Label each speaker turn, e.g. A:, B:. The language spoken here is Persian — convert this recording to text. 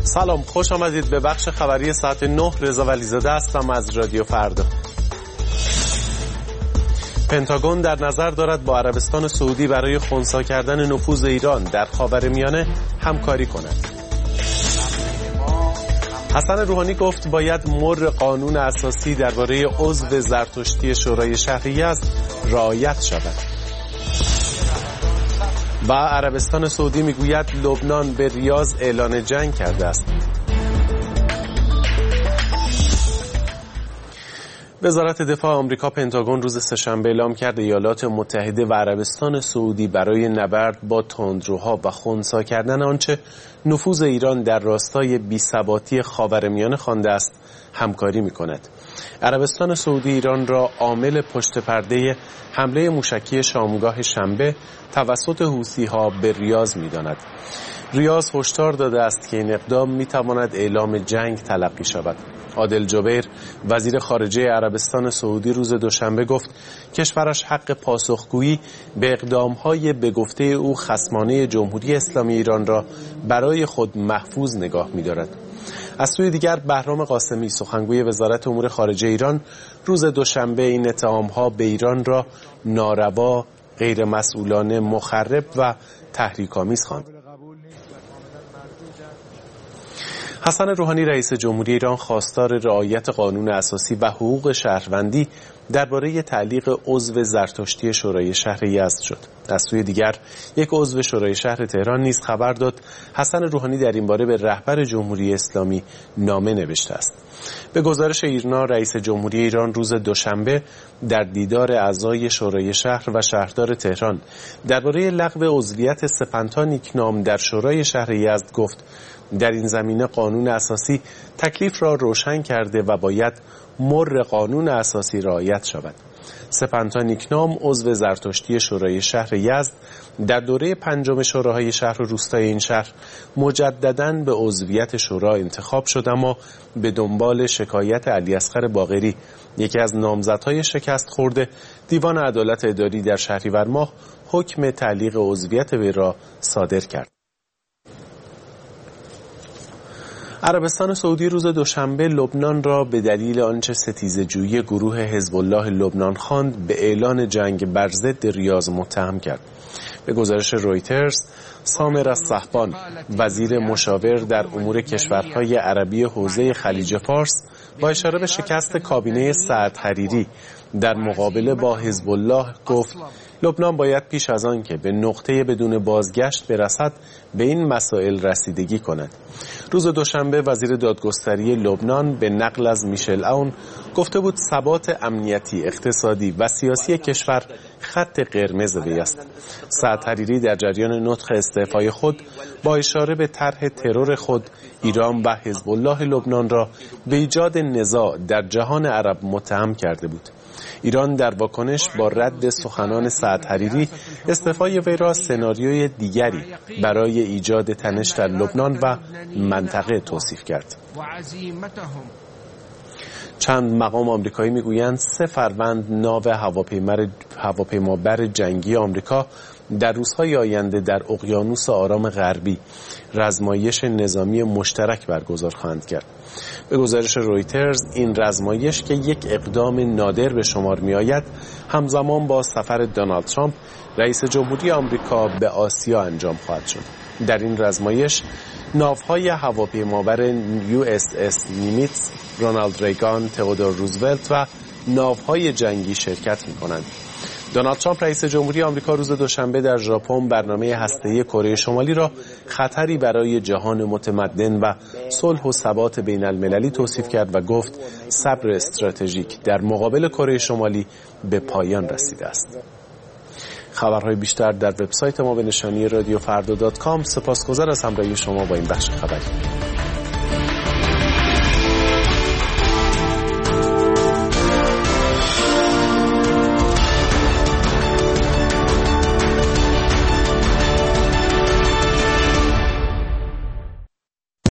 A: سلام، خوش آمدید به بخش خبری ساعت 9. رضا ولیزاده هستم از رادیو فردا. پنتاگون در نظر دارد با عربستان سعودی برای خنثی کردن نفوذ ایران در خاورمیانه همکاری کند. حسن روحانی گفت باید مر قانون اساسی درباره عضو زرتشتی شورای شهر یزد رعایت شود. و عربستان سعودی میگوید لبنان به ریاض اعلان جنگ کرده است. وزارت دفاع آمریکا پنتاگون روز سه‌شنبه اعلام کرد ایالات متحده و عربستان سعودی برای نبرد با تندروها و خنثی کردن آنچه نفوذ ایران در راستای بی‌ثباتی خاورمیانه خوانده است همکاری می‌کند. عربستان سعودی ایران را عامل پشت پرده حمله موشکی شامگاه شنبه توسط حوثی‌ها به ریاض می‌داند. ریاض هشدار داده است که این اقدام می‌تواند اعلام جنگ تلقی شود. عادل جبیر وزیر خارجه عربستان سعودی روز دوشنبه گفت کشورش حق پاسخگویی به اقدام‌های به گفته او خصمانه جمهوری اسلامی ایران را برای خود محفوظ نگاه می‌دارد. از سوی دیگر بهرام قاسمی سخنگوی وزارت امور خارجه ایران روز دوشنبه این اتهام‌ها به ایران را ناروا، غیر مسئولانه، مخرب و تحریک‌آمیز خواند. حسن روحانی رئیس جمهوری ایران خواستار رعایت قانون اساسی و حقوق شهروندی درباره تعلیق عضو زرتشتی شورای شهر یزد شد. از سوی دیگر یک عضو شورای شهر تهران نیز خبر داد حسن روحانی در این باره به رهبر جمهوری اسلامی نامه نوشته است. به گزارش ایرنا رئیس جمهوری ایران روز دوشنبه در دیدار اعضای شورای شهر و شهردار تهران درباره لغو عضویت سپنتا نیکنام در شورای شهر یزد گفت در این زمینه قانون اساسی تکلیف را روشن کرده و باید مر قانون اساسی رعایت شود. سپنتا نیکنام عضو زرتشتی شورای شهر یزد در دوره 5 شوراهای شهر و روستای این شهر مجدداً به عضویت شورا انتخاب شد، اما به دنبال شکایت علیاصغر باقری یکی از نامزدهای شکست خورده دیوان عدالت اداری در شهریور ماه حکم تعلیق عضویت وی را صادر کرد. عربستان سعودی روز دوشنبه لبنان را به دلیل آنچه ستیزه‌جویی گروه حزب الله لبنان خواند به اعلان جنگ بر ضد ریاض متهم کرد. به گزارش رویترز سامر الصحبان وزیر مشاور در امور کشورهای عربی حوزه خلیج فارس با اشاره به شکست کابینه سعد حریری در مقابله با حزب الله گفت لبنان باید پیش از آن که به نقطه بدون بازگشت برسد به این مسائل رسیدگی کند. روز دوشنبه وزیر دادگستری لبنان به نقل از میشل اون گفته بود ثبات امنیتی، اقتصادی و سیاسی کشور خط قرمز وی است. سعد حریری در جریان نطق استعفای خود با اشاره به طرح ترور خود ایران و حزب الله لبنان را به ایجاد نزاع در جهان عرب متهم کرده بود. ایران در واکنش با رد سخنان سعد حریری استعفای وی را سناریوی دیگری برای ایجاد تنش در لبنان و منطقه توصیف کرد. چند مقام آمریکایی میگویند 3 فروند ناو هواپیمابر جنگی آمریکا در روزهای آینده در اقیانوس آرام غربی رزمایش نظامی مشترک برگزار خواهند کرد. به گزارش رویترز این رزمایش که یک اقدام نادر به شمار می آید همزمان با سفر دونالد ترامپ رئیس جمهوری آمریکا به آسیا انجام خواهد شد. در این رزمایش ناوهای هواپیمابر USS نیمیتز، رونالد ریگان، تئودور روزولت و ناوهای جنگی شرکت می کنند. دونالد ترامپ رئیس جمهوری آمریکا روز دوشنبه در ژاپن برنامه هسته‌ای کره شمالی را خطری برای جهان متمدن و صلح و ثبات بین المللی توصیف کرد و گفت صبر استراتژیک در مقابل کره شمالی به پایان رسیده است. خبرهای بیشتر در وبسایت ما به نشانی radiofarda.com. سپاسگزار از همراهی شما با این بخش خبری.